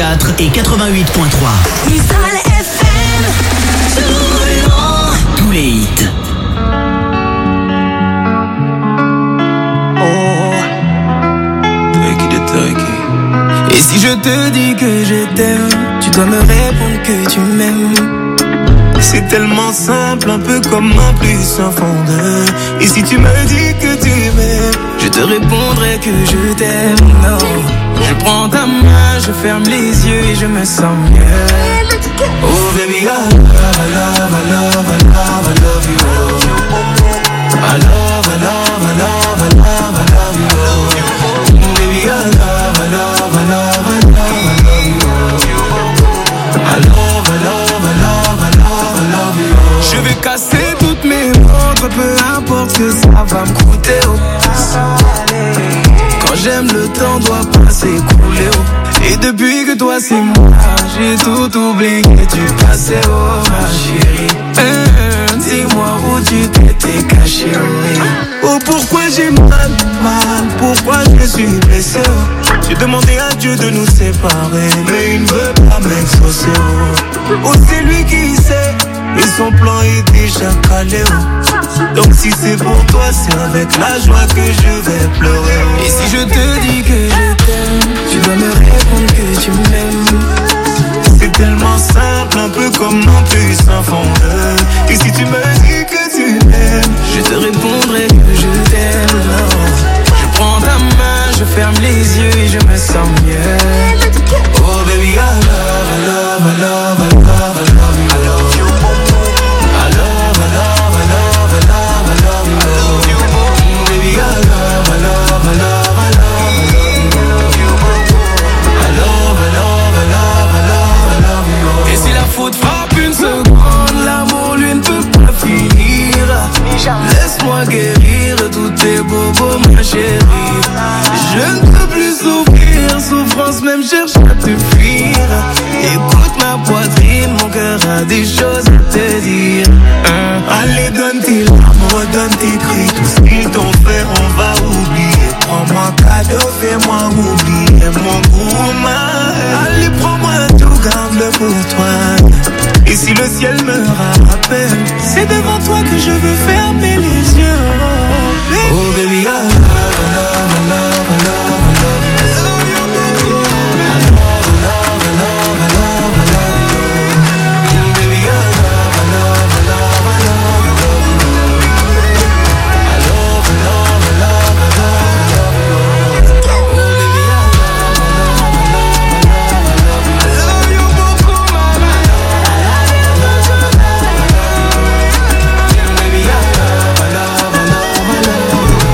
104 et 88.3. Mistral FM, tous les hits. Et si je te dis que je t'aime, tu dois me répondre que tu m'aimes. C'est tellement simple, un peu comme un plus un fondeur. Et si tu me dis que tu m'aimes, je te répondrai que je t'aime. Non, je prends ta main, je ferme les yeux et je me sens mieux. Oh baby, I love, I love, I love, I love, I love you. I love, I love, I love, I love, I love you. Baby, I love, I love, I love, I love, I love you. I love, I love, I love, I love, I love you. Je vais casser toutes mes montres, peu importe ce que ça va me coûter. Quand j'aime, le temps doit pas s'écouler. Et depuis que toi c'est moi, j'ai tout oublié, tu passais, oh ma chérie. Dis-moi où tu t'étais caché, oh pourquoi j'ai mal, pourquoi je suis blessé, oh. J'ai demandé à Dieu de nous séparer, mais il ne veut pas m'exaucer, oh c'est lui qui sait, et son plan est déjà calé, oh. Donc si c'est pour toi, c'est avec la joie que je vais pleurer, oh. Et si je te dis que je t'aime, tu dois me répondre que tu m'aimes. C'est tellement simple, un peu comme un plus un fondeur. Et si tu me dis que tu m'aimes, je te répondrai que je t'aime. Je prends ta main, je ferme les yeux et je me sens mieux. Oh baby, I love, I love, I love, I love, I love you. I love, I love, I love, I love, I love you. Baby, I love, I love, I love, I love, I love you. I love, I love, I love, I love, I love you. Et si la faute frappe une seconde, l'amour lui ne peut pas finir. Laisse-moi guérir tous tes bobos, ma chérie. Je ne peux plus souffrir, souffrance même cherche à te fuir. Écoute ma poitrine, mon cœur a des choses à te dire. Allez, donne tes larmes, donne tes cris, tout ce qu'ils t'ont fait, on va oublier. Prends-moi cadeau, fais-moi oublier mon gourmand. Allez, prends-moi tout, garde-le pour toi. Et si le ciel me rappelle, c'est devant toi que je veux fermer les yeux. Oh baby, I love, I love, I love, I love, I love you. I love, I love, I love, I love, I love you. Baby, I love, I love, I love, I love, I love you. I love, I love, I love, I love, I love you. Oh baby, I love, I love, I love, I love, I love you. I love you beaucoup, mama. I love you beaucoup, mama. Baby, I love, I love, I love, I love.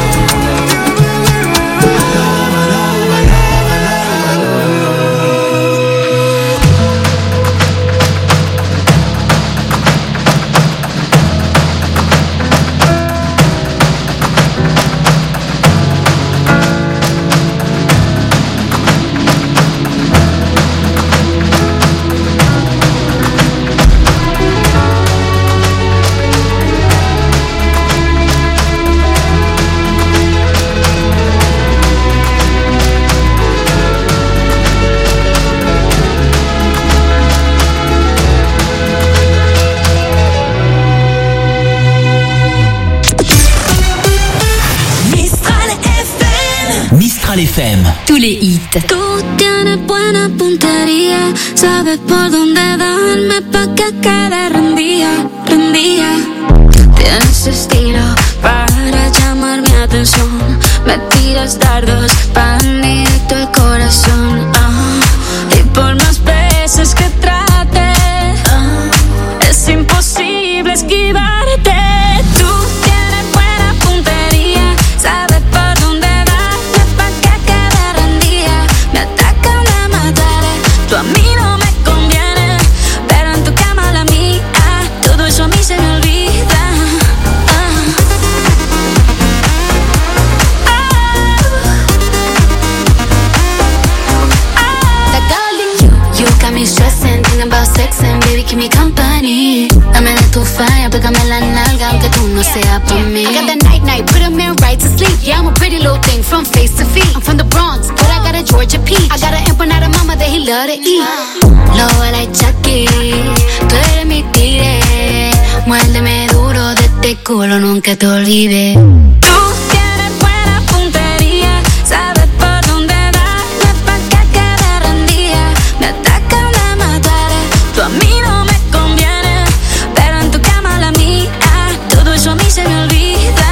Mistral FM. Tous les hits. Tú tienes buena puntería, sabes por dónde darme pa' que quede rendida. Tienes estilo para llamar mi atención, me tiras dardos pa' directo el corazón. Y por más veces que trate, es imposible esquivarte. Tú tienes buena puntería, sabes por dónde darme pa' que quede rendida. Me atacan de mataré, tú a mí no me conviene, pero en tu cama la mía, todo eso a mí se me olvida. Stressing, thinking about sexing, baby, keep me company. Dame de tu falla, pégame la nalga, aunque tú no seas por mí. I got the night, put 'em in right to sleep. Yeah, I'm a pretty little thing from face to feet. I'm from the Bronx, but I got a Georgia peach. I got an empanada mama that he bailar y lo baila Chucky. Tú eres mi tigre, muérdeme duro de este culo, nunca te olvides. Tú tienes buena puntería, sabes por dónde darle pa' que quede rendida. Me atacan de matar, tú a mí no me conviene, pero en tu cama la mía, todo eso a mí se me olvida.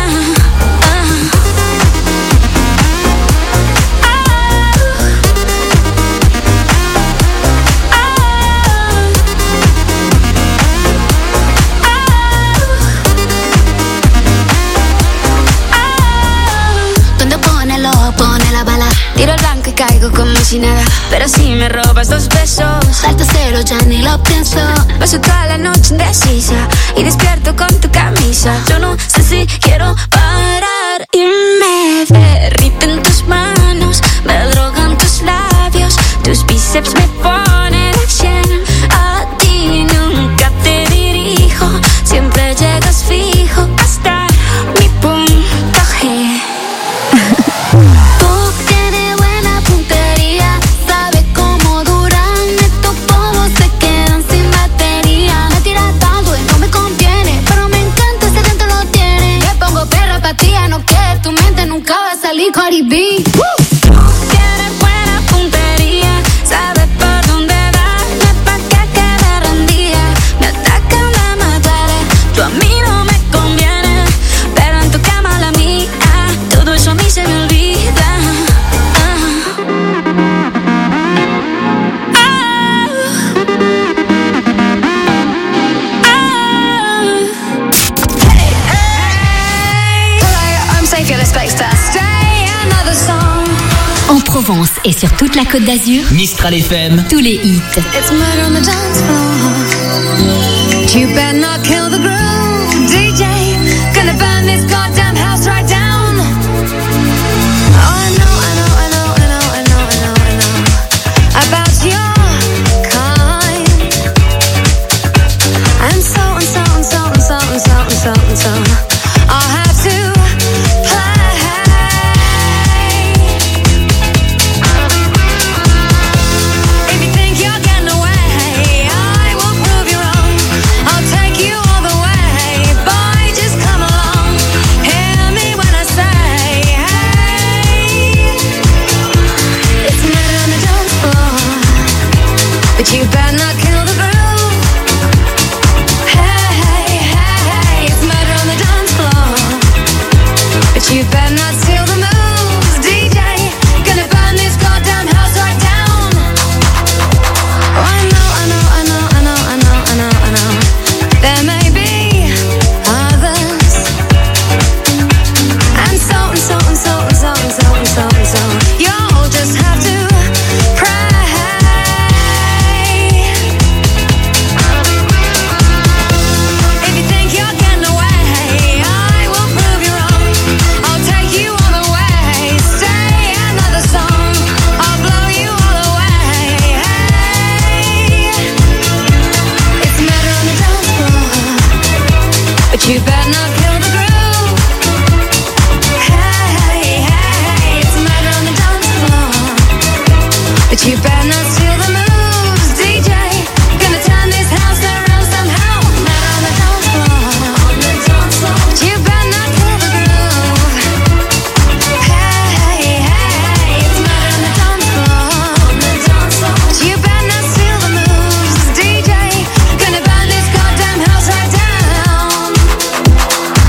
Tiro el blanco y caigo como si nada, pero si me robas 2 besos, salto cero, ya ni lo pienso. Paso toda la noche indecisa y despierto con tu camisa. Yo no sé si quiero parar y me derriten tus manos, me drogan tus labios, tus bíceps me ponen al 100. A ti nunca te dirijo, siempre llegas fijo hasta mi punto G. No que tu mente nunca va a salir Cardi B. Tienes buena puntería, sabes por dónde darle pa' que quede rendida. Me atacan de matar, tú a mí no me conviene, pero en tu cama la mía, todo eso a mí se me olvida. En Provence et sur toute la Côte d'Azur, Mistral FM, tous les hits. It's murder on the dance floor. You better not kill the groove, DJ. Gonna burn this goddamn house right down. Oh, I know about your kind. And so I'll have to but you better not kill the groove. Hey, it's murder on the dance floor. But you better not steal the moves, DJ. Gonna burn this goddamn house right down. Oh, I know. There may be others, and so you'll just have to pray. You better not kill the groove. Hey, it's murder on the dance floor. But you better not steal the moves, DJ. Gonna turn this house around somehow. Murder on the dance floor. But you better not kill the groove. Hey, it's murder on the dance floor. But you better not steal the moves, DJ. Gonna burn this goddamn house right down.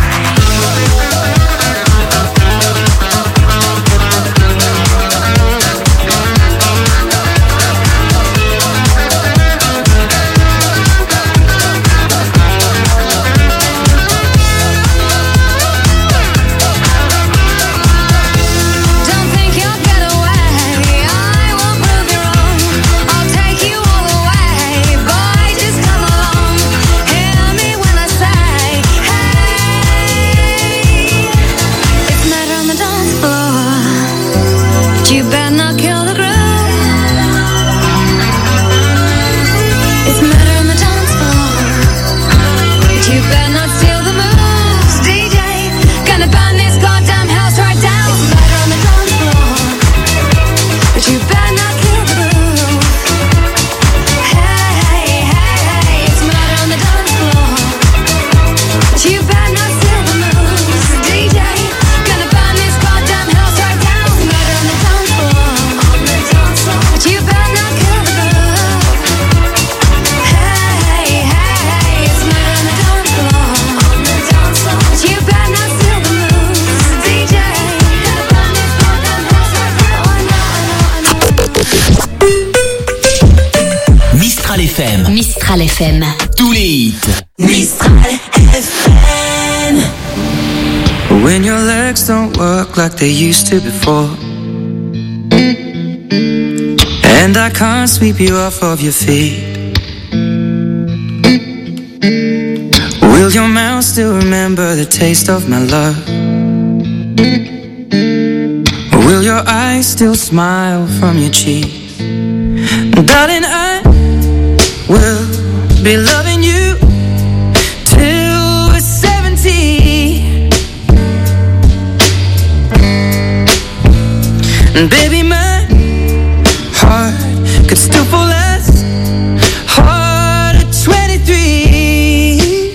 Mistral FM. Tous les hits. Mistral FM. When your legs don't work like they used to before, and I can't sweep you off of your feet, will your mouth still remember the taste of my love? Or will your eyes still smile from your cheeks? Darling, I will be loving you till we're 70. And baby, my heart could still fall as hard at 23.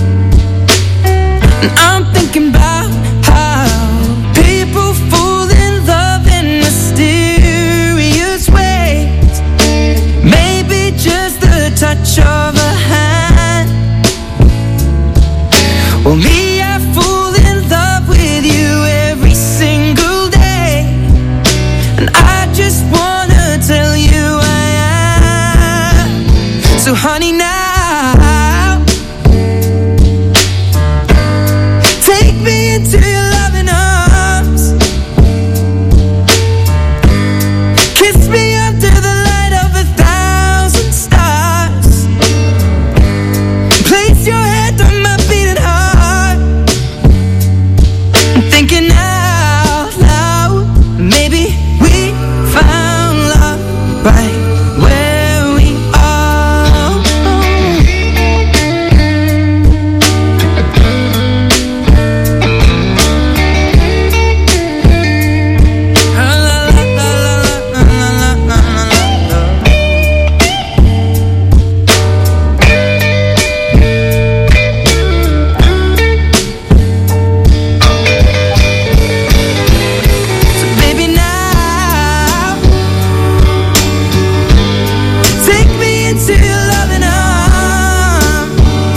And I'm thinking about how people fall in love in mysterious ways. Maybe just the touch of a hand. Well, me, I fall in love with you every single day. And I just wanna tell you I am. So honey, now take me into your loving arms. Kiss me under the light of 1,000 stars. Place your head on my beating heart. I'm thinking out loud, maybe we found love right where we are. So baby, now take me into your loving arms.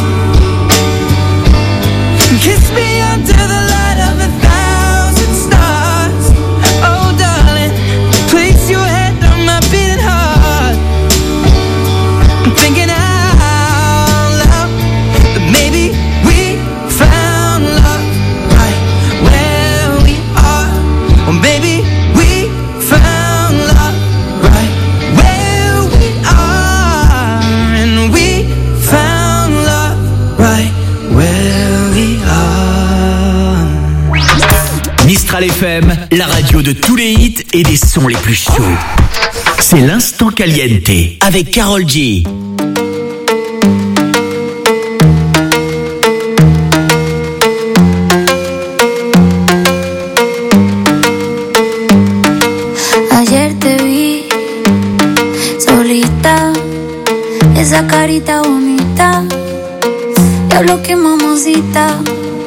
Kiss me under the light of 1,000 stars. Oh darling, place your head on my beating heart. I'm thinking out loud that maybe we found love right where we are. Or maybe we found love right where we are. And we found love right where we are. Mistral FM, la radio de tous les hits et des sons les plus chauds. C'est l'instant caliente avec Karol G. Ayer te vi solita, esa carita bonita, diablo que mamacita.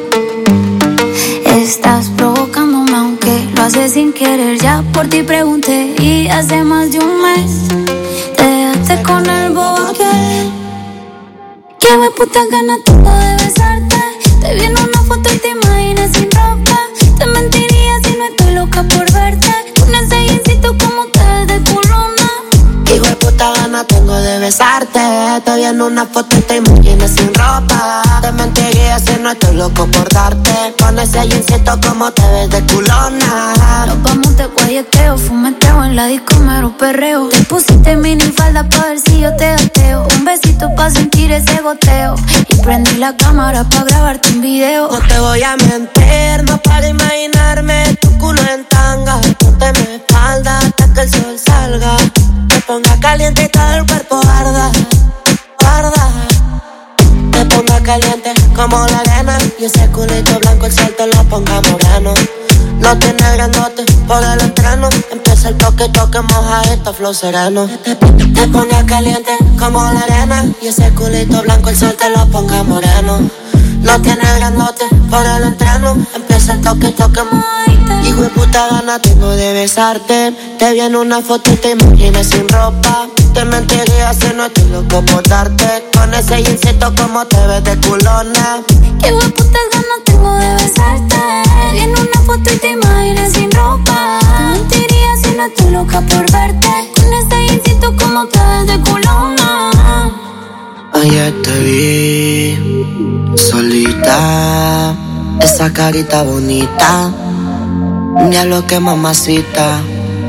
Estás provocándome aunque lo haces sin querer. Ya por ti pregunté y hace más de un mes te dejaste con el bobo aquel. Qué hueputa ganas tengo de besarte. Te vi en una foto y te imaginas sin ropa. Te mentiría si no estoy loca por verte. Con ese jeansito como te ves de culona. Qué hijo de puta gana tengo de besarte. Te vi en una foto y te imaginas sin ropa. Te mentiría si no estoy loco por darte. Con ese jeansito como te ves de culona. Nos vamos de guayeteo, fumeteo en la disco, mero perreo. Te pusiste mini falda pa' ver si yo te gateo. Un besito pa' sentir ese goteo. Y prendí la cámara pa' grabarte un video. No te voy a mentir, no para imaginarme tu culo en tanga. Ponte mi espalda hasta que el sol salga. Me ponga caliente y todo el cuerpo arda, arda. Me ponga caliente como la arena. Y ese culito blanco el sol te lo ponga moreno. No tiene grandote por el entreno. Empieza el toque, toque, moja esto, flow sereno. Te ponga caliente como la arena. Y ese culito blanco el sol te lo ponga moreno. No tiene grandote por el entreno. Empieza el toque, toque, hijo de puta gana tengo de besarte. Te vi en una foto y te imaginas sin ropa. Te mentiría si no estoy loco por darte. Con ese jeansito como te ves de culona. Qué hijo de puta ganas tengo de besarte. Te vi en una foto y te imaginas sin ropa. Te mentiría si no estoy loca por verte. Con ese jeansito como te ves de culona. Ayer te vi solita, esa carita bonita, diablo que mamacita.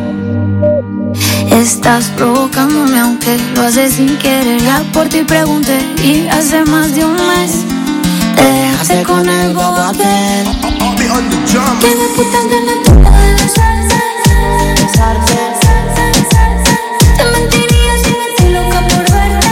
Estás provocándome aunque lo haces sin querer. Ya por ti pregunté y hace más de un mes te dejaste con el bobo aquel. Que me putas ganas tuve de besarte. Te mentiría si me estoy loca por verte.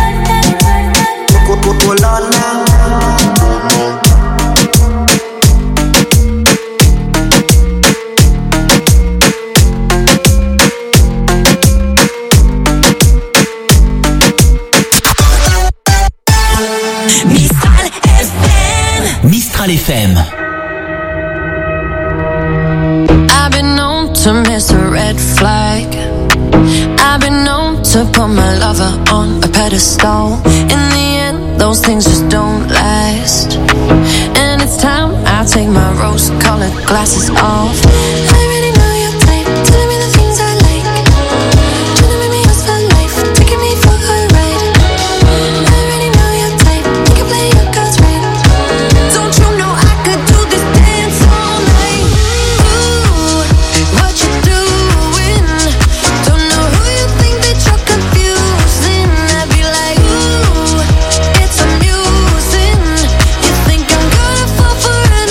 Mistral FM. I've been known to miss a red flag. I've been known to put my lover on a pedestal. In the end, those things just don't last. And it's time I take my rose-colored glasses off. I already know your type, telling me the things I like. Trying to make me yours for life, taking me for a ride. I already know your type, you can play your cards right. Don't you know I could do this dance all night? Ooh, what you doing? Don't know who you think that you're confusing. I'd be like, ooh, it's amusing. You think I'm gonna fall for an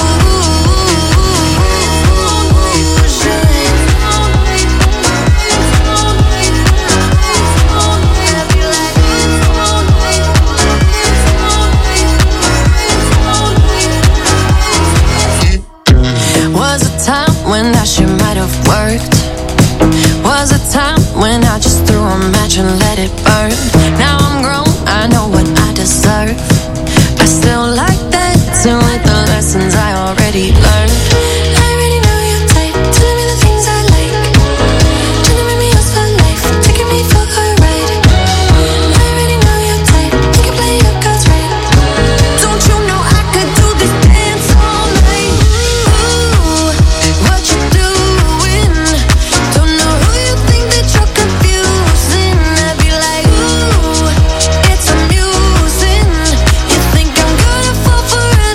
Was a time when that shit might have worked. Was a time when I just threw a match and let it burn. Now I'm grown, I know what I deserve. I still like that, to with the lessons I already learned. I already know your type, telling me the things I like. Trying to make me yours for life, taking me for a ride. I already know your type, you can play your cards right. Don't you know I could do this dance all night? Ooh, what you doing? Don't know who you think that you're confusing. I'd be like, ooh, it's amusing. You think I'm gonna fall for an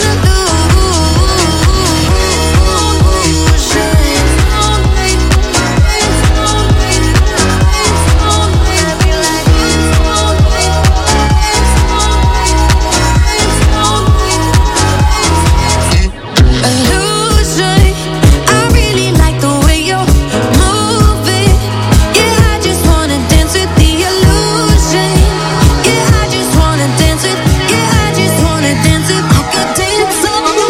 illusion. I really like the way you're moving. Yeah, I just wanna dance with the illusion. Yeah, I just wanna dance with. Yeah, I just wanna dance with. You could dance all night.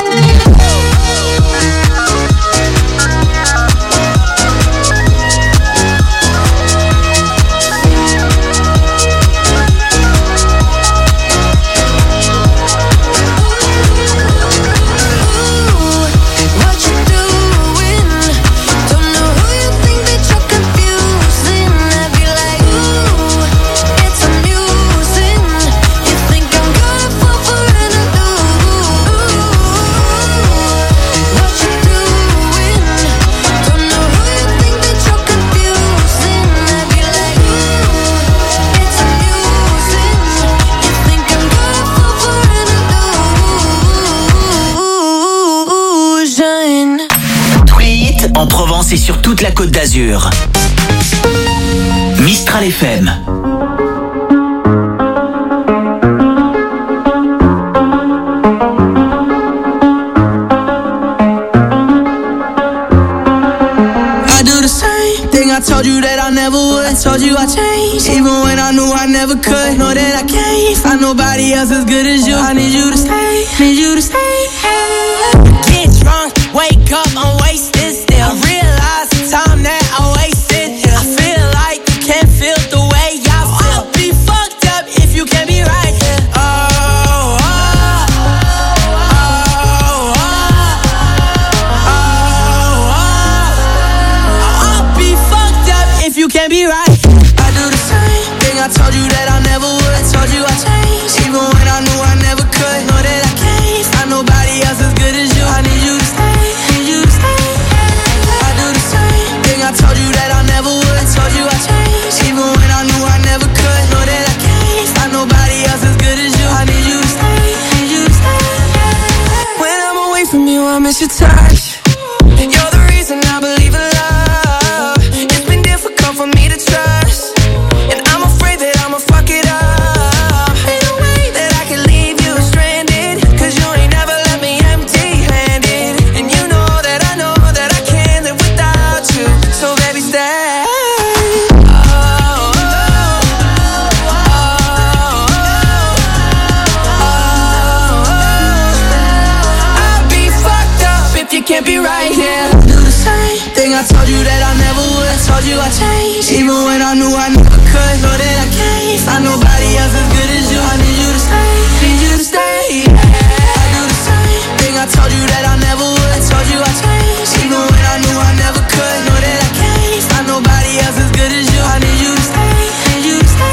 What you doing? Don't know who you think that you're confusing. I'd be like, ooh, it's amusing. You think I'm gonna fall for an illusion. What you doing? Don't know who you think that you're confusing. I'd be like, ooh, it's amusing. You think I'm gonna fall for an illusion. Tous les hits en Provence et sur toute la Côte d'Azur. Mistral FM. I do the same thing I told you that I never would. I told you I changed, even when I knew I never could. Know that I can't find nobody else as good as you. I need you to stay, need you to stay. Get drunk, wake up, I'm wasted still. I realize the time that I wasted here. I feel like you can't feel the way I feel. I'll be fucked up if you can't be right here. I'll be fucked up if you can't be right. I do the same thing I told you that I never would. I told you I changed, even when I knew I never could. Know that I can't miss your touch. You're the reason I believe in love. It's been difficult for me to trust, and I'm afraid that I'ma fuck it up. Ain't no way that I can leave you stranded, cause you ain't never left me empty-handed. And you know that I can't live without you. So baby, stay. Can't be right here. Do the same thing I told you that I never would. Told you I changed, even when I knew I never could. Know that I can't find nobody else as good as you. I need you to stay, need you to stay. I do the same thing I told you that I never would. Told you I changed, even when I knew I never could. Know that I can't find nobody else as good as you. I need you to stay, need you to stay.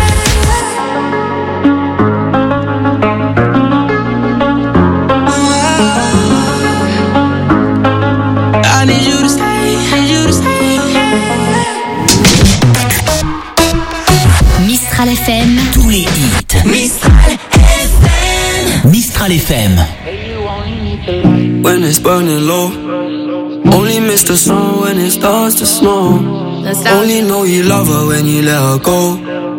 I need you to stay, need you to stay. Mistral FM. Tous les hits. Mistral FM. Mistral FM. When it's burning low, only miss the sun when it starts to snow. Only know you love her when you let her go.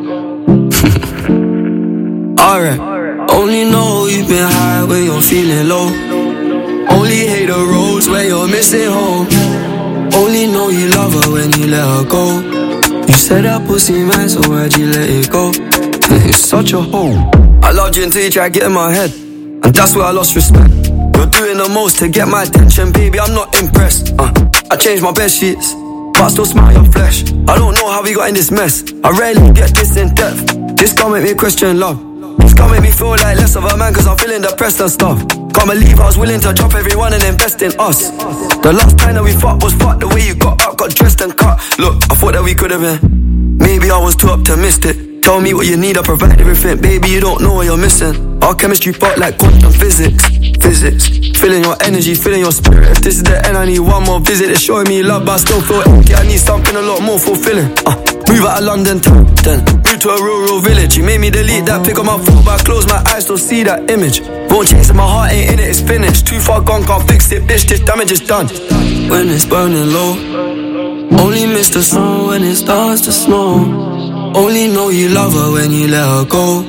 Alright. Only know you've been high when you're feeling low. Only hate the roads where you're missing home. Only know you love her when you let her go. You said that pussy man, so why'd you let it go? It's such a hole. I loved you until you tried to get in my head, and that's where I lost respect. You're doing the most to get my attention, baby, I'm not impressed. I changed my bed sheets, but I still smell your flesh. I don't know how we got in this mess. I rarely get this in depth. This can't make me question love. This can't make me feel like less of a man, cause I'm feeling depressed and stuff. Can't believe I was willing to drop everyone and invest in us. The last time that we fought was fucked. The way you got up, got dressed and cut. Look, I thought that we could have been. Maybe I was too optimistic. Tell me what you need, I provide everything. Baby, you don't know what you're missing. Our chemistry fought like quantum physics. Feeling your energy, feeling your spirit. If this is the end, I need one more visit. It's showing me love, but I still feel empty. I need something a lot more fulfilling. Move out of London town, then move to a rural village. You made me delete that pic on my phone, but I close my eyes, still see that image. Won't chase it, my heart ain't in it, it's finished. Too far gone, can't fix it, bitch, this damage is done. When it's burning low, only miss the sun when it starts to snow. Only know you love her when you let her go.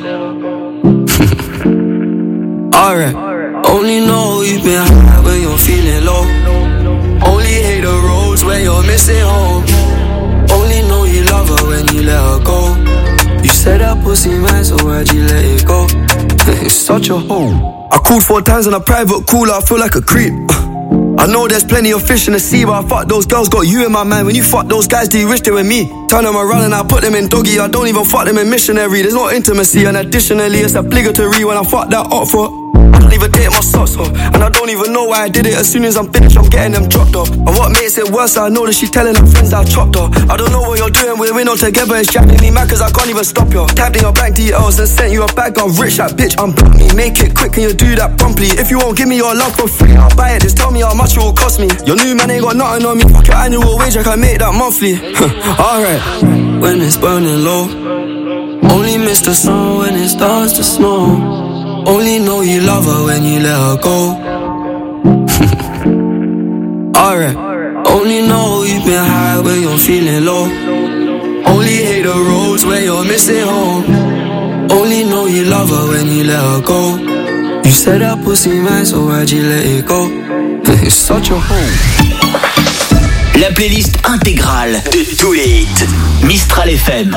Alright. Only know you've been high when you're feeling low. Only hate the roads where you're missing home. Only know you love her when you let her go. You said that pussy man, so why'd you let it go? It's such a hole. I called 4 times on a private call, I feel like a creep. I know there's plenty of fish in the sea, but I fuck those girls, got you in my mind. When you fuck those guys, do you wish they were me? Turn them around and I put them in doggy. I don't even fuck them in missionary. There's no intimacy, and additionally it's obligatory when I fuck that up for. I don't even take my socks off, and I don't even know why I did it. As soon as I'm finished, I'm getting them dropped off. And what makes it worse, I know that she's telling her friends I chopped her. I don't know what you're doing, we're not together. It's driving me mad cause I can't even stop you. Tapped in your bank details and sent you a bag. I'm rich, that bitch, unblock me. Make it quick, can you do that promptly? If you won't give me your love for free, I'll buy it. Just tell me how much it will cost me. Your new man ain't got nothing on me. Fuck your annual wage, I can make that monthly. Alright. When it's burning low, only miss the sun when it starts to snow. Only know you love her when you let her go. Alright. Only know you've been high when you're feeling low. Only hate the roads where you're missing home. Only know you love her when you let her go. You said that pussy man, so why'd you let it go? It's such a hole. La playlist intégrale de tous les hits. Mistral FM.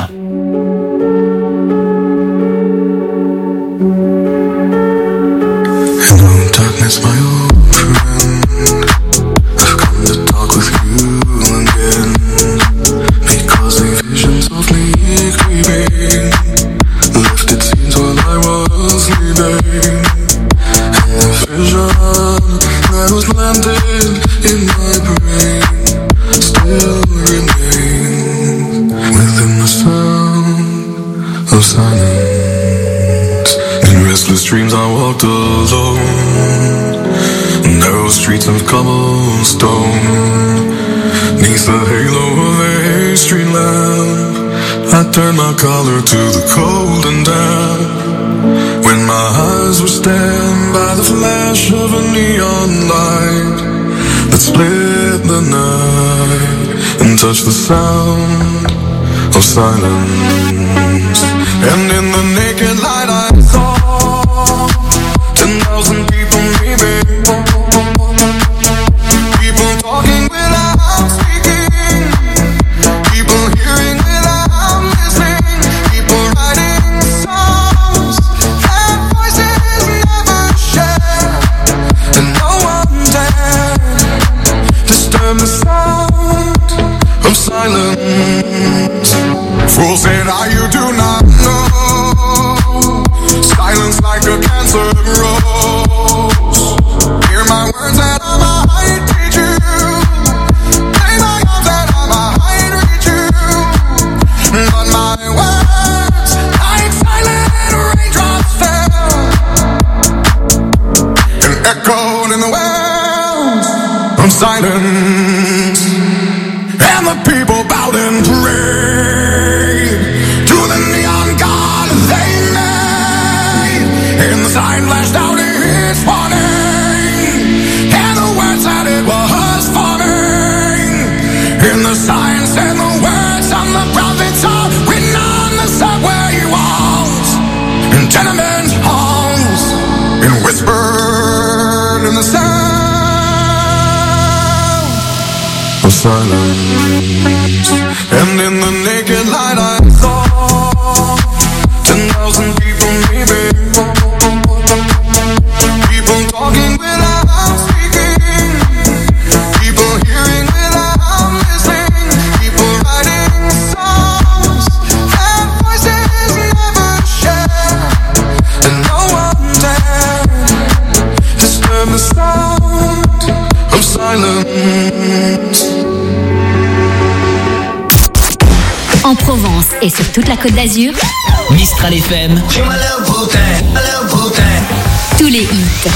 Hello, darkness, my old friend. I've come to talk with you again, because the visions of me creeping left its scenes while I was sleeping, and the vision that was planted in my brain still remains within the sound of silence. In restless dreams I walked alone, narrow streets of cobblestone, neath the halo of a street lamp. I turned my collar to the cold and damp. When my eyes were stabbed by the flash of a neon light that split the night and touched the sound of silence. And in the naked light I saw 10,000 people maybe, people talking without speaking, people hearing without listening, people writing songs that voices never share, and no one dared disturb the sound of silence. Fools said, you do not know, silence like a cancer grows. Hear my words that I might teach you, play my arms that I might reach you, but my words like silent raindrops fell and echoed in the wells of silence. And the people bowed and prayed to the neon god they made. And the sign flashed out its warning, and the words that it was forming. And the sign said the words on the prophets are written on the subway walls and tenement halls, and whispered in the sound of silence. And in the naked light I saw 10,000 people maybe, people talking without speaking, people hearing without listening, people writing songs that voices never share, and no one dared disturb the sound of silence. En Provence et sur toute la Côte d'Azur, Mistral FM. Tous les hits.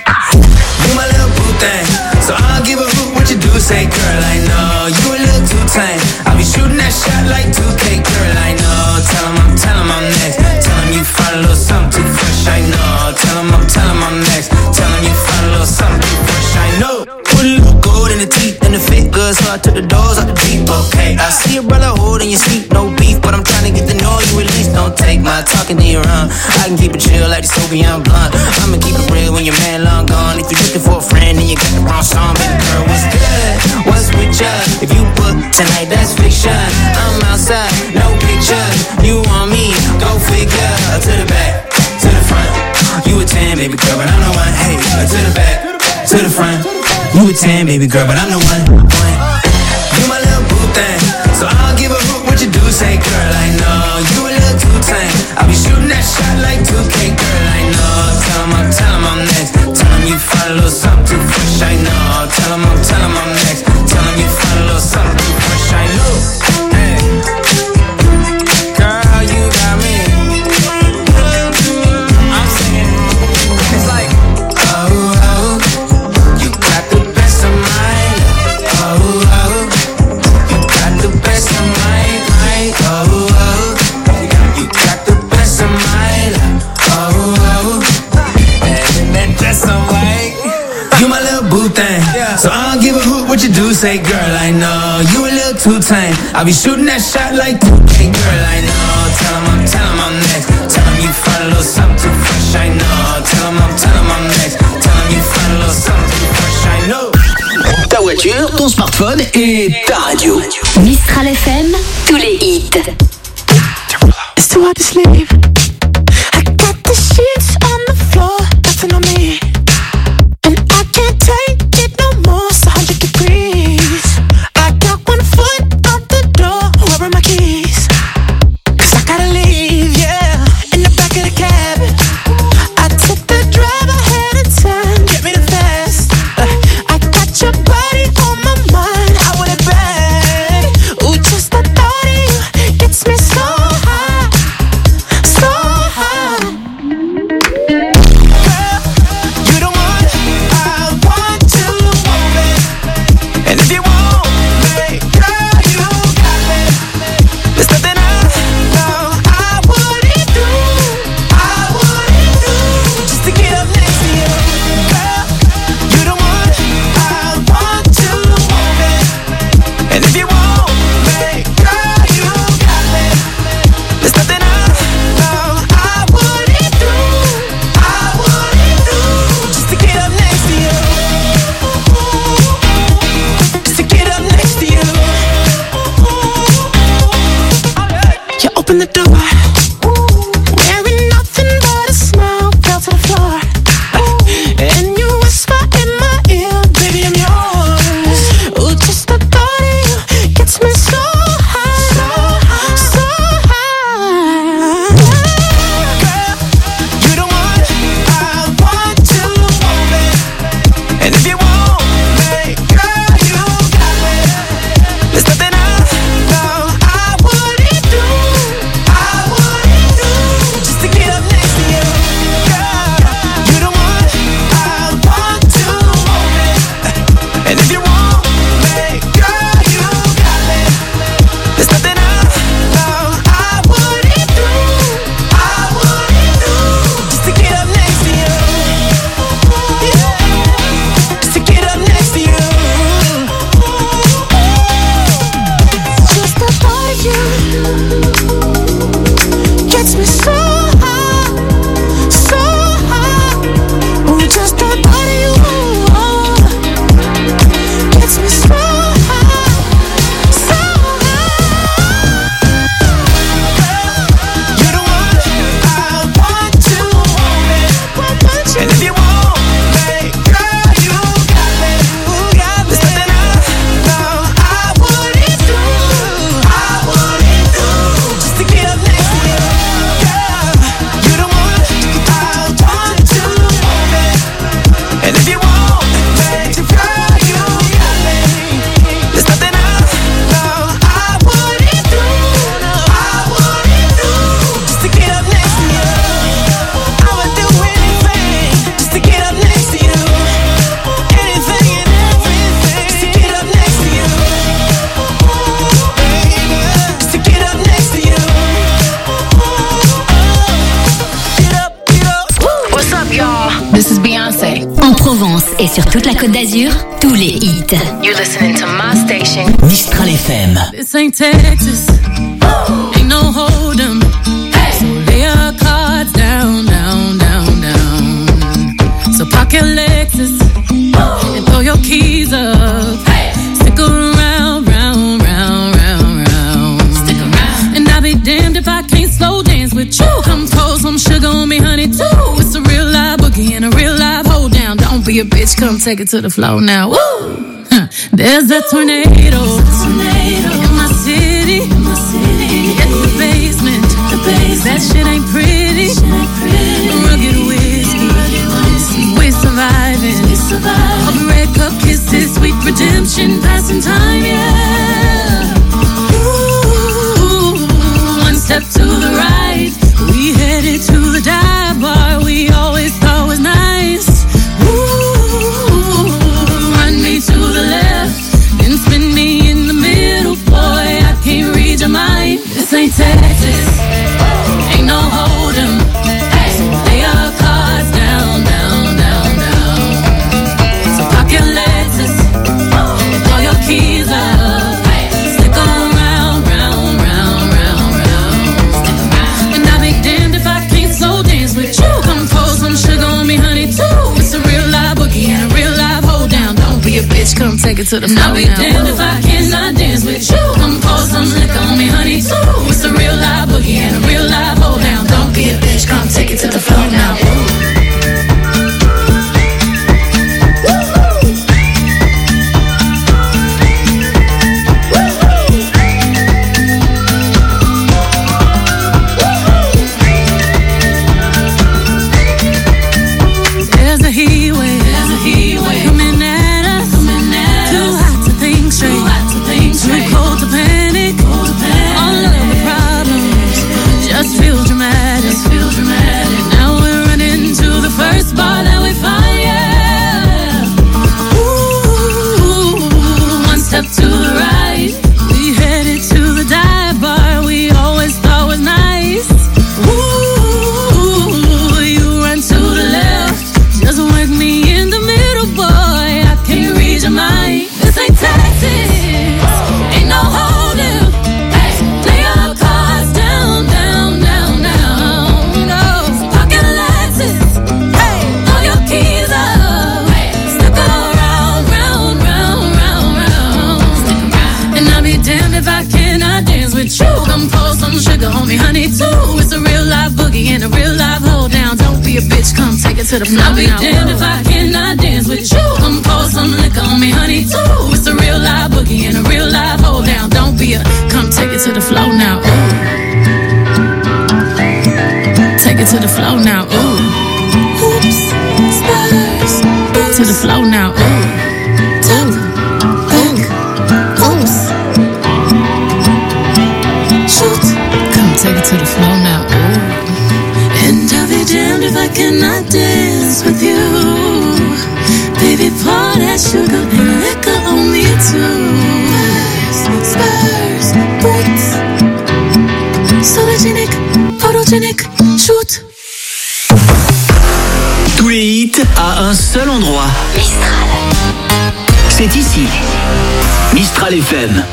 So I'll give a hoot what you do, say girl, I know you a little too tame. I'll be shooting that shot like 2K, girl, I know. Tell him I'm next. Tell him you find a little something too fresh, I know. Tell him I'm next. Tell him you find a little something too fresh, I know. Put a little gold in the teeth and the fit good, so I took the doors out the deep, okay. I see a brother holding your seat, no beef, but I'm trying to get to know you at least. Don't take my talking to your own. I can keep it chill like the Soviet blunt. I'ma keep it real when your man long gone. If you're looking for a friend and you got the wrong song, baby girl, what's good? What's with ya? If you book tonight, that's fiction. I'm outside, no pictures. You want me? Go figure. To the back, to the front. You a 10, baby girl, but I'm the one. Hey, to the back, to the front. You a 10, baby girl, but I'm the one. You my little boo thing, so I'll give a hoot what you do, say girl, I know. You a little too tame. I'll be shooting that shot like 2K, girl, I know. Tell him I'm next. Tell him you find a little something too fresh, I know. Tell him I'm next. Tell him you find a little something too fresh, I know. Hey, girl, you got me. I'm singing. It's like, oh, you got the best of mine. Oh, you got the best of mine. Oh, you got the best of mine. Oh, and that dress on white. You my little boo thing, so I don't give a hoot what you do, say girl, I know. You a little too tame. I'll be shooting that shot like 2K, girl, I know. Tell him I'm next. Tell him you find a little something too fresh, I know. Tell him I'm next. Tell him you find a little something too fresh, I know. Ta voiture, ton smartphone et ta radio. Mistral FM, tous les hits. It's too hard to sleep. I got the sheets on the floor, nothing on me. And I can't take it no more, it's 100 degrees. I got one foot out the door, where are my keys? 'Cause I gotta leave, yeah, in the back of the cab. I took the drive ahead of time, get me the fast. I got your body on my mind, I want it bad. Ooh, just the thought of you gets me so high, so Provence et sur toute la Côte d'Azur, tous les hits. You're listening to my station. Mistral FM. This ain't Texas. Ain't no hold 'em. So lay your cards down, down, down, down. So park your Lexus and throw your keys up. Stick around, round, round, round, round. Stick around. And I'll be damned if I can't slow dance with you. Come pour some sugar on me, honey, too. It's a real live boogie and a real live hold down. Don't be a bitch, come take it to the floor now. Woo! There's a tornado in my city. At the basement. That shit ain't pretty. Rugged whiskey. We're surviving. All the red cup kisses, sweet redemption, passing time, yeah. Ooh, one step to the right. We headed to the dive bar we always thought was nice. Ooh, run me to the left and spin me in the middle, boy. I can't read your mind. This ain't Texas, ain't no hold 'em. So lay your cards down, down, down, down. So park your Lexus and throw your keys up. Stick around, round, round, round, round. And I'll be damned if I can't slow dance with you. Come pour some sugar on me, honey, too. It's a real live boogie and a real live hold down. Don't be a bitch, come take it to the floor. I'll be damned if I cannot dance with you. Come pour some liquor on me, honey, too. It's a real live boogie and a real live hold down. Don't be a bitch, come take it to the floor now. There's a heat wave coming at us. Too hot to think straight. Too cold to panic. All of the problems just feel dramatic. Now we're running to the first bar that we find, yeah. Ooh, one step to the right. We headed to the dive bar we always thought was nice. Ooh, you run to the left. Just work me in the middle, boy. I can't read your mind. This ain't Texas, ain't no hold'em. Lay your cards down, down, down, down. Go, park your Lexus, throw your keys up. Stick around, round, round, round, round. And I'll be damned if I cannot dance with you. Come pour some sugar on me, honey, too. It's a real live boogie and a real live hold down. Don't be a bitch, come take it to the floor. I'll be damned if I cannot dance with you. Come pour some liquor on me, honey, too. It's a real live boogie and a real live hold down. Don't be a, come take it to the floor now. Ooh. Take it to the floor now. Ooh. Oops, spurs. To the floor now. Ooh. Oops. Shoot. Come take it to the floor now. Ooh. And I'll be damned if I cannot dance with you. Baby, pour that sugar and liquor on me too. Spurs, boots. Sologenic, photogenic, shoot. Tous les hits à un seul endroit. Mistral. C'est ici. Mistral FM.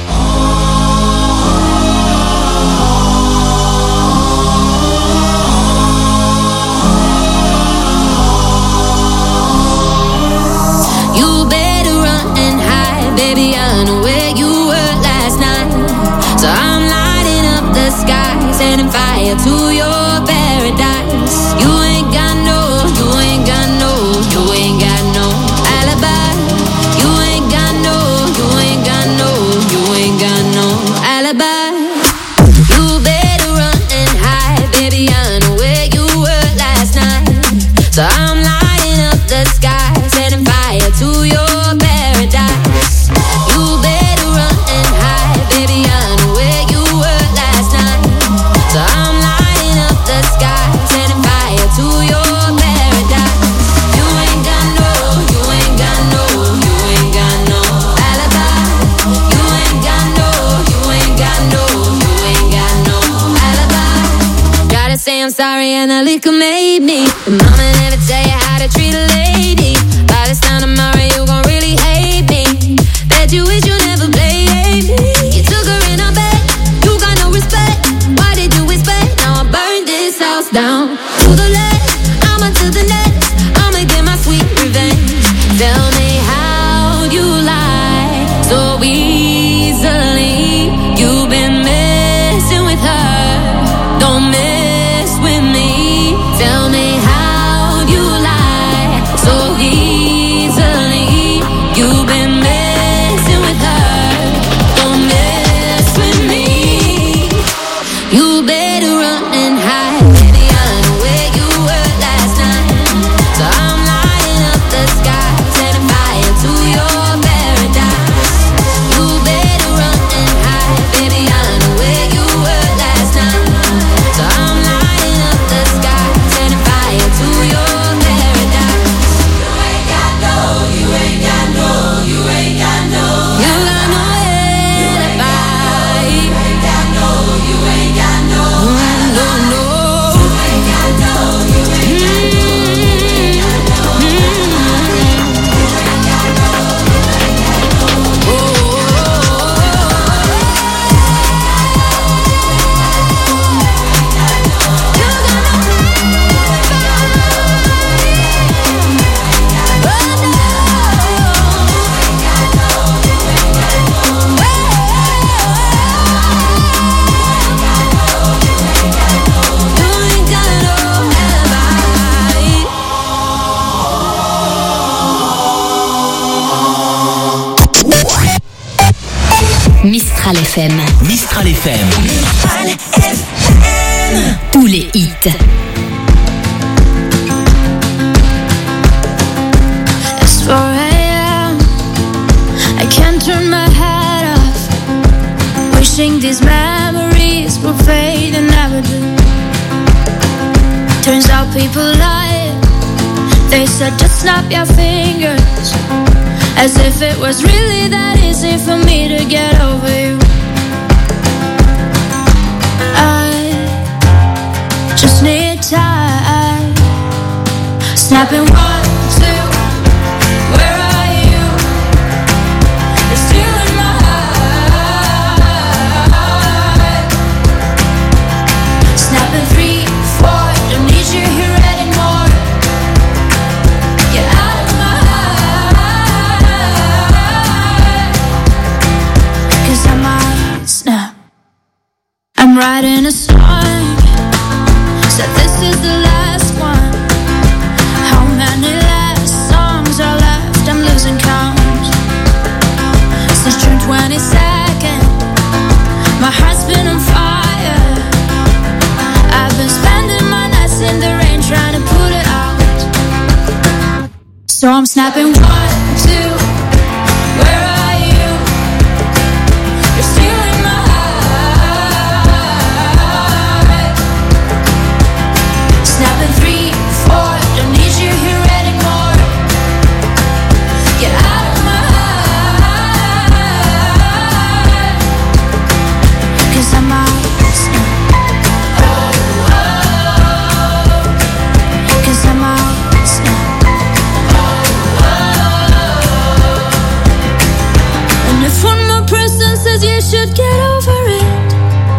You better run and hide, baby, I know where you were last night. So I'm lighting up the sky, setting fire to your paradise. You ain't got no alibi. You ain't got no alibi. You better run and hide, baby, I know where you were last night. So I'm lighting up the sky, setting fire to your paradise. You better run and hide, baby, I know where you were last night. So I'm lighting up the sky, setting fire to your paradise. You ain't got no alibi. You ain't got no alibi. Gotta say I'm sorry and the liquor made me. Mama never tell you how to treat a lady. By the Mistral FM. Mistral FM. Mistral FM. Tous les hits. It's 4 a.m. I can't turn my head off. Wishing these memories will fade and never do. Turns out people lie. They said just snap your fingers, as if it was really that easy for me to get over you. I just need time. Snapping 1, 2. Where are you? You're still in my heart. Snapping 3, 4. Don't need you here anymore. Get out of my heart. 'Cause I might snap. I'm writing a song. Said this is the last one. How many last songs are left? I'm losing count. Since June 22nd, my heart's been on fire. I've been spending my nights in the rain trying to put it out. So I'm snapping 1, 2. Where are you? You're still in my heart. Snapping 3, 4. Don't need you here anymore. Get out of my heart. 'Cause I might snap. Cause I'm out snap. And if one more person says you should get over it,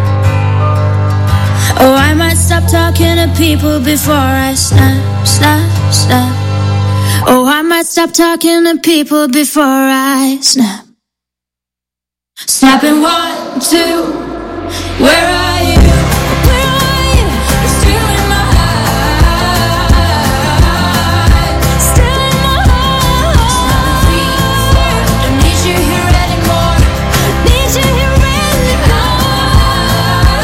oh, I might stop talking to people before I snap, snap, snap. Oh, I might stop talking to people before I snap. Snapping 1, 2. Where are you? Where are you? You're still in my heart. Still in my heart. 3, 4. Don't need you here anymore. Need you here anymore.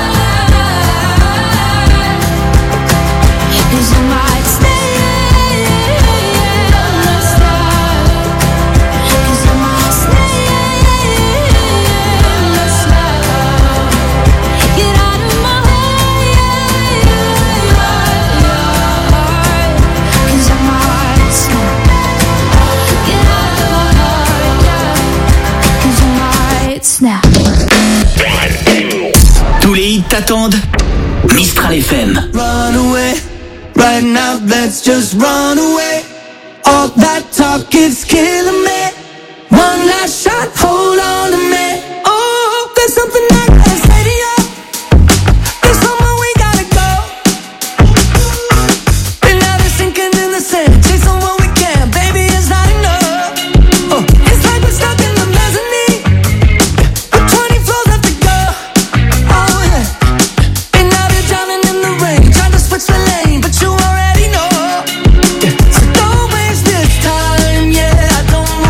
'Cause I might stay. Let's start. 'Cause I might stay. Let's start. Get out of my heart. 'Cause I might stop. Get out of my heart. 'Cause I might snap. Tous les hits t'attendent. Mistral FM. Run away, right now let's just run away. All that talk is killing me. One last shot, hold on to me. Oh, there's something I can't say to you. There's somewhere we gotta go. And now they're sinking in the sand, chasing what we can, baby, it's not enough. Oh, it's like we're stuck in the mezzanine, with 20 floors left to go. Oh yeah. And now they're drowning in the rain, trying to switch the lane, but you already know. Yeah. So don't waste this time, yeah, I don't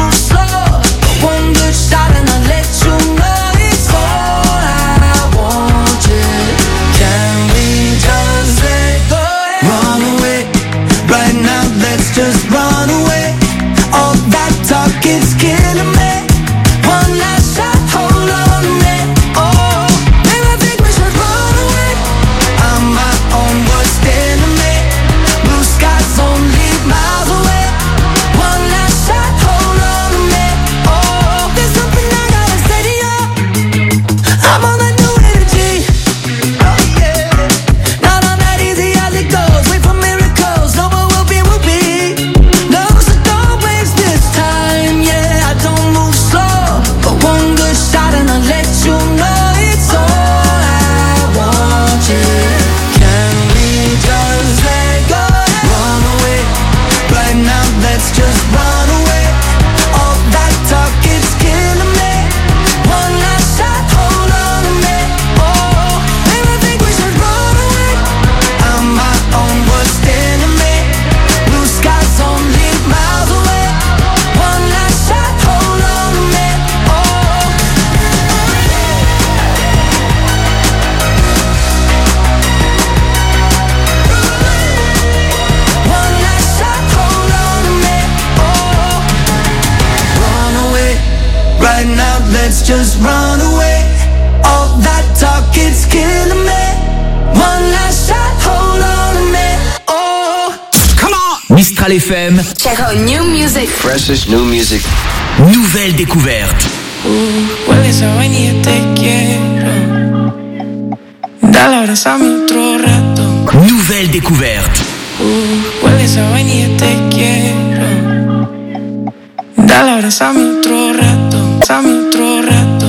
just run away. All that talk, it's killing me. One last shot, hold on to me. Oh, come on. Mistral FM. Check out new music. Freshest new music. Nouvelle découverte. Hueles a vainilla, te quiero. Dale, abrázame otro rato. Nouvelle découverte. Hueles a vainilla, te quiero. Dale, abrázame otro rato. Abrázame otro rato.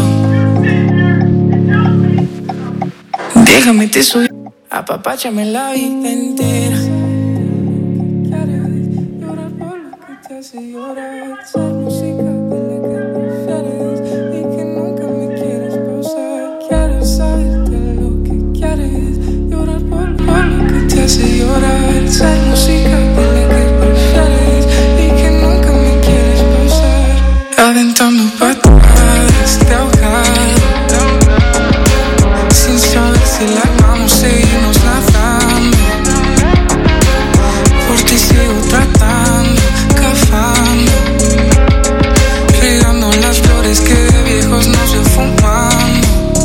Déjame te subir. Apapáchame la vida entera. Llorar por lo que te hace llorar. Esa música de la que prefieres y que nunca me quieres pausar. Quiero saberte lo que quieres. Llorar por lo que te hace llorar. Esa música de la que prefieres y que nunca me quieres pausar. Aventando patadas de ahogado. Sin saber si la vamos, seguimos nadando. Por ti sigo tratando, cavando, regando las flores que de viejos no se fumando.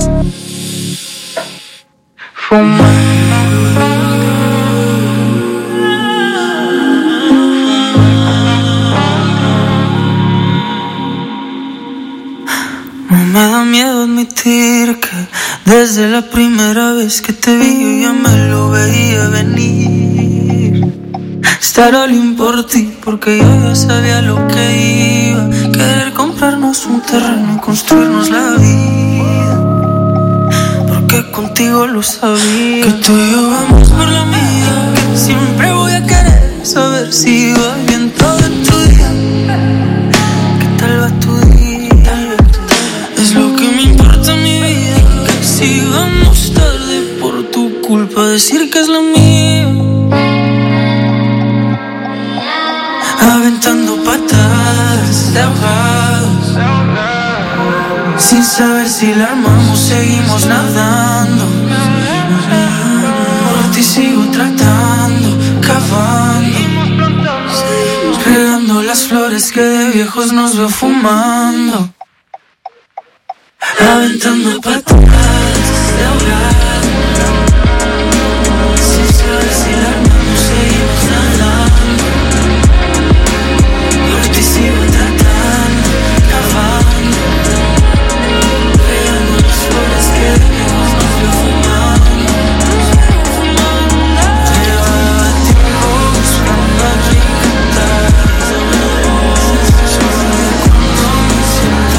No me da miedo admitir que desde la primera vez que te vi yo ya me lo veía venir. Estar all in por ti porque yo ya sabía lo que iba. Querer comprarnos un terreno y construirnos la vida. Porque contigo lo sabía. Que tú y yo vamos por la mía. Que siempre voy a querer saber si va bien todo en tu día. ¿Qué tal va tu día? Es lo que me importa mi vida. Que si vamos tarde por tu culpa, decir que es la mía. Aventando patadas de ahogados. Sin saber si la armamos, seguimos nadando. Por ti sigo tratando, cavando, regando las flores que de viejos nos veo fumando. Aventando patadas de ahogados. Sin saber si la armamos, seguimos nadando. Por ti sigo tratando, cavando, regando las flores que de viejos nos veo fumando. Llevaba tiempo buscando a quien cantar. Cuando me siento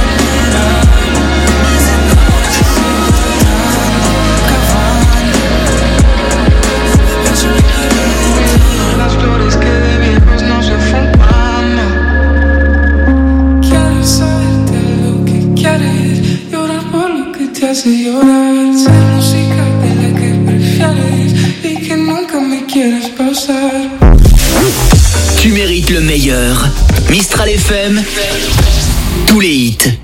las flores que de viejos no se fumando. Quiero saberte lo que quieres. Llorar por lo que te hace llorar. Ser música de la que prefieres y que nunca me quieras pausar. Tu mérites le meilleur. Mistral FM. Tous les hits.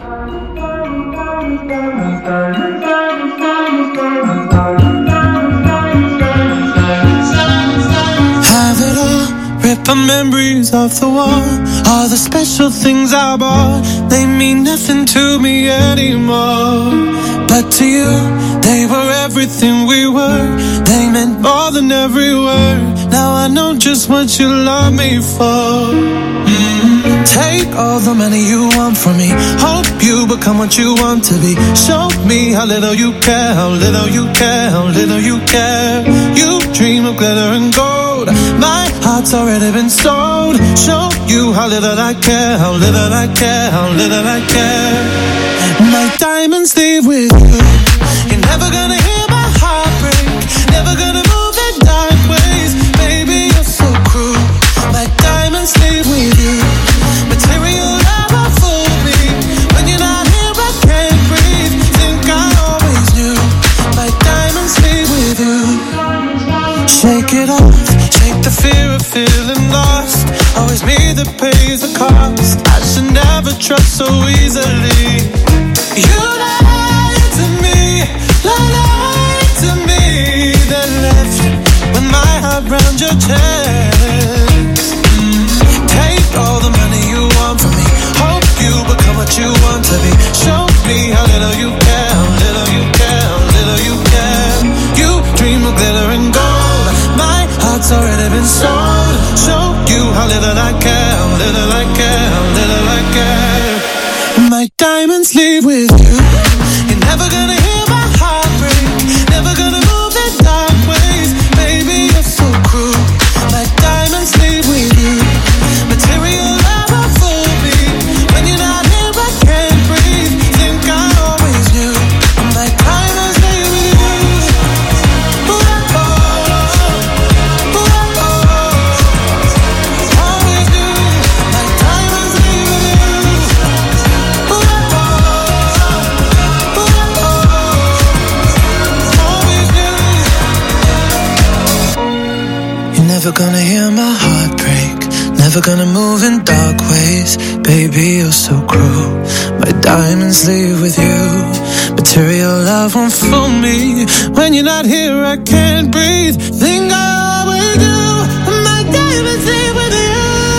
The memories of the war, all the special things I bought, they mean nothing to me anymore. But to you, they were everything we were. They meant more than every word. Now I know just what you love me for. Take all the money you want from me. Hope you become what you want to be. Show me how little you care, how little you care, how little you care. You dream of glitter and gold. My heart's already been sold. Show you how little I care, how little I care, how little I care. My diamonds leave with you. You're never gonna hear my heart break. Never gonna move in dark ways. Baby, you're so cruel. My diamonds leave with you. Material never fooled me. When you're not here, I can't breathe. Think I always knew. My diamonds leave with you. Shake it off. Shake the fear of feeling lost. Always me that pays the cost. I should never trust so easily. You lied to me, lied to me. Then left with my heart round your chest. Take all the money you want from me. Hope you become what you want to be. Show never gonna hear my heart break, never gonna move in dark ways. Baby, you're so cruel. My diamonds leave with you. Material love won't fool me. When you're not here, I can't breathe. Think I always do. My diamonds leave with you.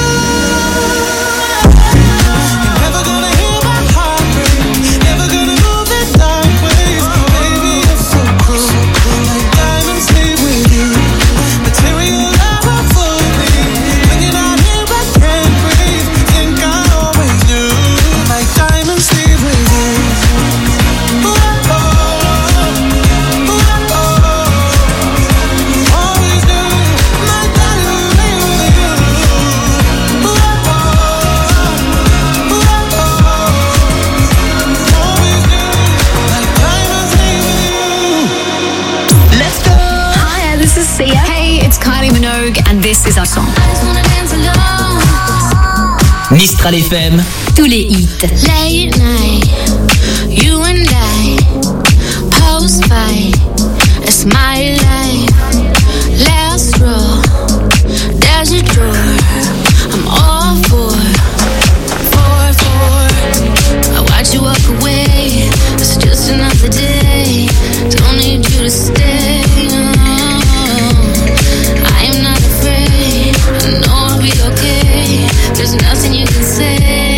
And this is our song. Mistral FM. Tous les hits. Late night, you and I, post fight, it's my life. Last row, there's a drawer. I'm all for. I watch you walk away. It's just another day. Don't need you to stay. There's nothing you can say.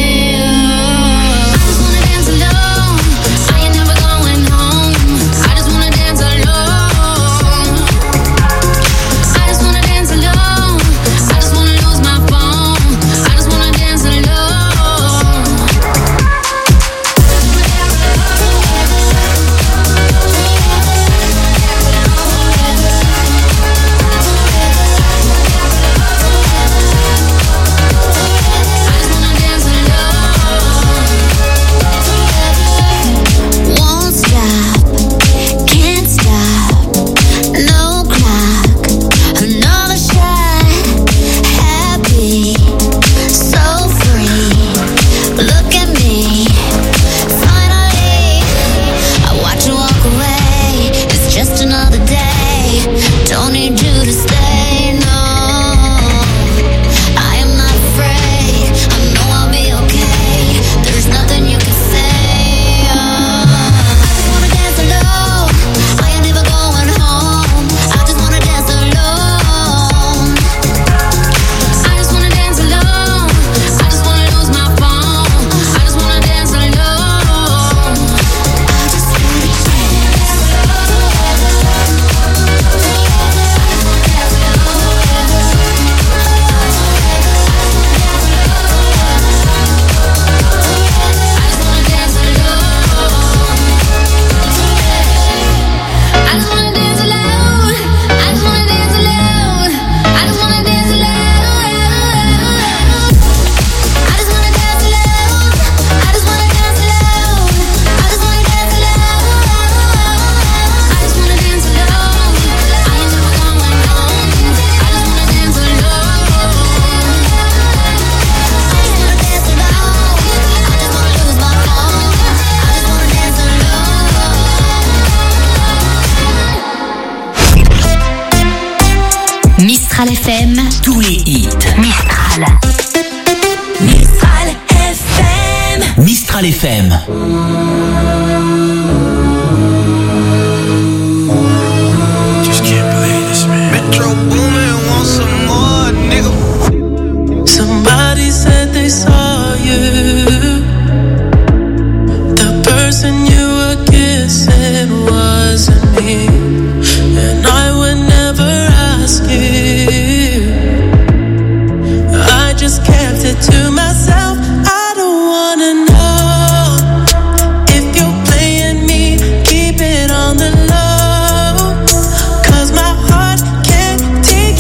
I just wanna dance alone. I ain't never going home. I just wanna dance alone. I just wanna dance alone. I just wanna lose my phone. I just wanna dance alone. Mistral FM. Tous les hits. Mistral. Mistral FM. Mistral FM. Just can't believe this, man. Metro Boomin want some more, nigga. Somebody said they saw you. The person you were kissing wasn't me. And I would never ask you. I just kept it to myself. I don't wanna know if you're playing me. Keep it on the low. 'Cause my heart can't take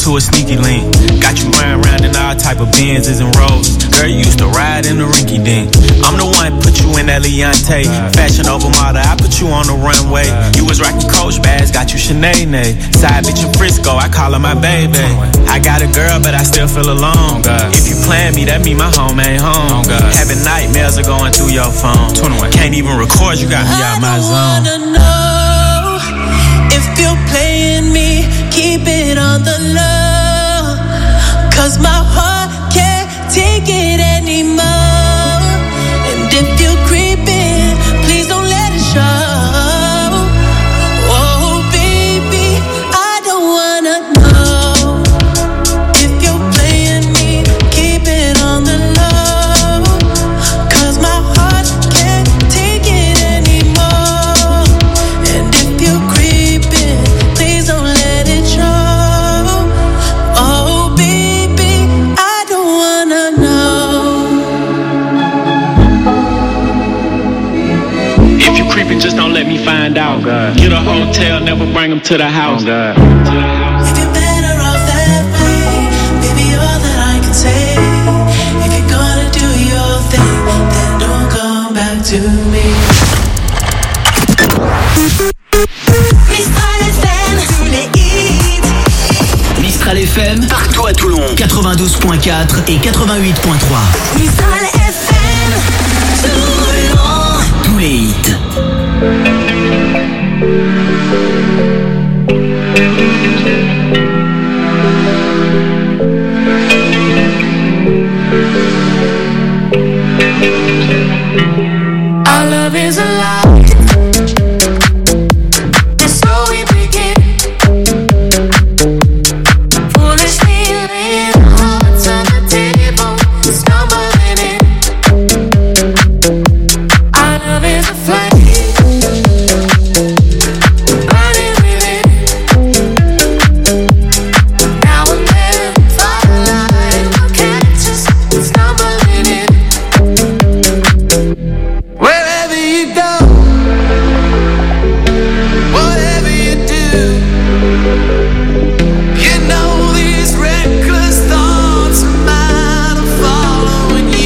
to a sneaky link. Got you riding around in all type of Benzes and Rolls. Girl, you used to ride in the rinky dink. I'm the one put you in that Leontay. Fashion over model, I put you on the runway. You was rocking Coach bags, got you Sinead. Side bitch in Frisco, I call her my baby. I got a girl, but I still feel alone. If you plan me, that mean my home ain't home. Having nightmares are going through your phone. Can't even record, you got me out my zone. I wanna know if you're playing me, keep it on the low. 'Cause my heart can't take it anymore. And if you're creeping, please don't let it show. Oh baby, I don't wanna know if you're playing me, keep it on the low. 'Cause my heart can't take it anymore. And if you're creeping, please don't let it show. Oh baby, I don't wanna know. If you creeping, just don't let me find out. Get a hotel, never bring them to the house. If you're better off that way, baby, all that I can say. If you're gonna do your thing, then don't come back to me. Mistral FM, tous les hits. Mistral FM, partout à Toulon, 92.4 et 88.3. Mistral FM, Toulon. Tous les hits.